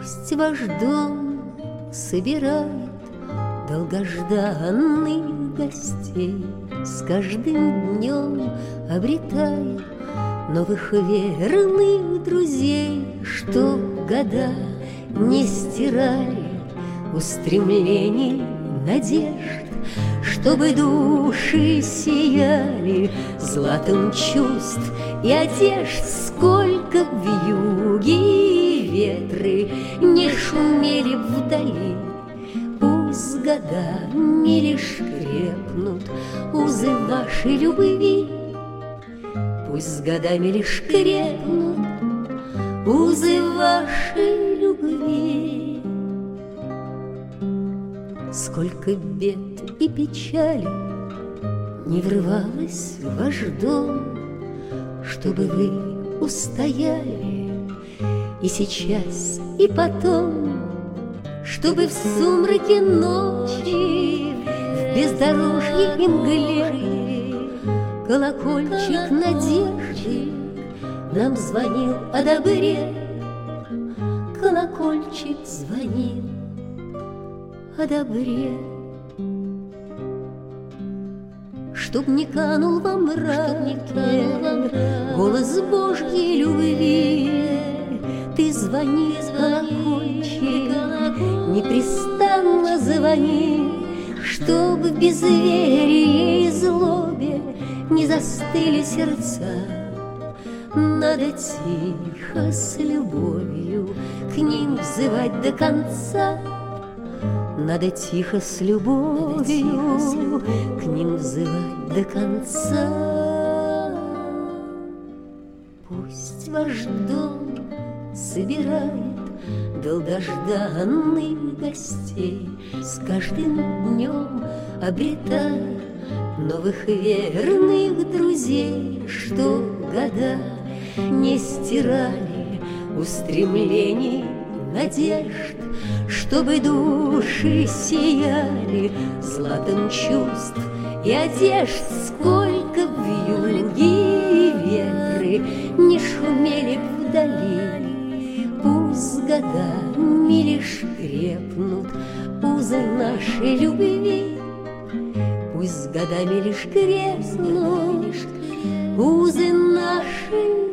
Пусть ваш дом собирает долгожданных гостей, с каждым днем обретая новых верных друзей, что года не стирали устремлений, надежд, чтобы души сияли златом чувств и одежд. Сколько вьюги и ветры не шумели вдали, пусть с годами лишь крепнут узы вашей любви, пусть с годами лишь крепнут узы вашей любви. Сколько бед и печали не врывалось в ваш дом, чтобы вы устояли и сейчас, и потом, чтобы в сумраке ночи, в бездорожье и мгле колокольчик надежды нам звонил о добре. Колокольчик звонил о добре. Чтоб не канул во мраке голос Божьей любви, ты звони, колокольчик, непрестанно звони, чтоб в безверии и злобе не застыли сердца. Надо тихо с любовью к ним взывать до конца. Надо тихо с любовью к ним взывать до конца. Пусть ваш дом собирает долгожданных гостей, с каждым днем обретая новых верных друзей, что года не стирали устремлений, надежд, чтобы души сияли златом чувств и одежд. Сколько вьюги и ветры не шумели вдали, пусть с годами лишь крепнут узы нашей любви, пусть с годами лишь крепнут узы нашей